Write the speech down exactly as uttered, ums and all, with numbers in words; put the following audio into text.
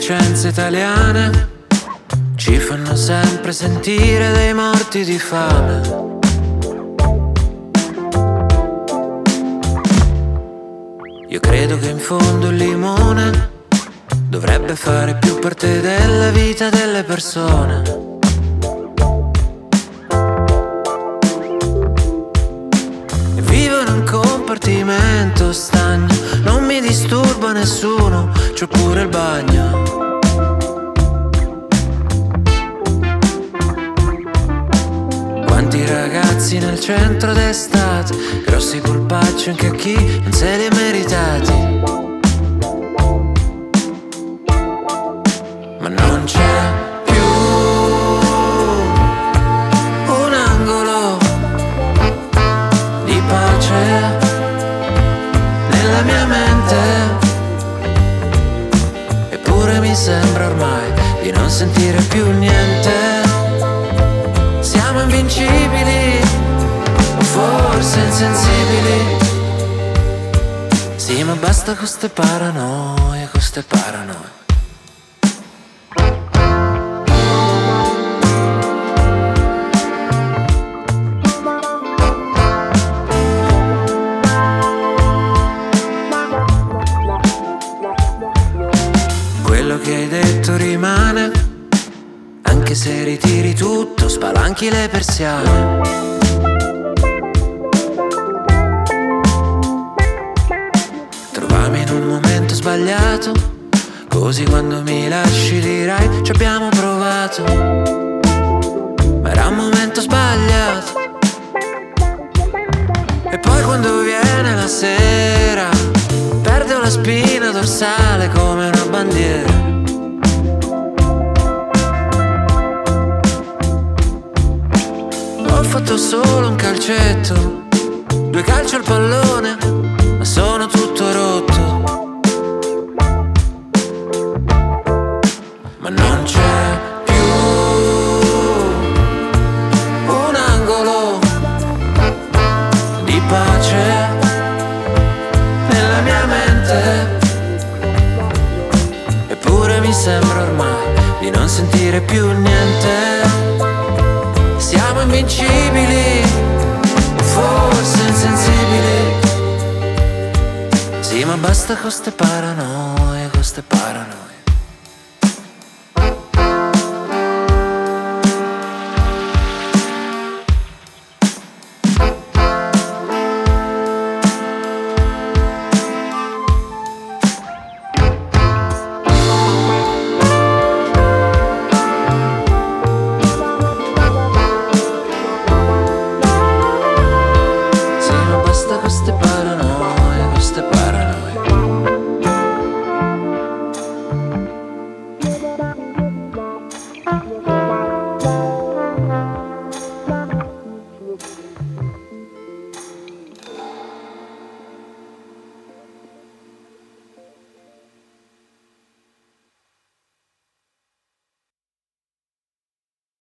licenze italiane ci fanno sempre sentire dei morti di fame. Io credo che in fondo il limone dovrebbe fare più parte della vita delle persone. E vivo in un compartimento stagno, non mi disturba nessuno, c'ho pure il bagno. Quanti ragazzi nel centro d'estate, grossi colpacci anche a chi non se li è meritati. Ma non c'è più un angolo di pace nella mia mente. Eppure mi sembra ormai di non sentire più niente. Siamo invincibili, o forse insensibili. Sì, ma basta con ste paranoie, con ste paranoie. Quello che hai detto rimane, anche se ritiri tutto, spalanchi le persiane. Trovami in un momento sbagliato, così quando mi lasci dirai ci abbiamo provato, ma era un momento sbagliato. E poi quando viene la sera perdo la spina dorsale come una bandiera. Ho fatto solo un calcetto, due calci al pallone, ma sono tutto rotto. Ma non c'è più un angolo di pace nella mia mente. Eppure mi sembra ormai di non sentire più niente. Siamo invincibili, forse insensibili. Sì, ma basta con ste paranoie, con ste paranoie.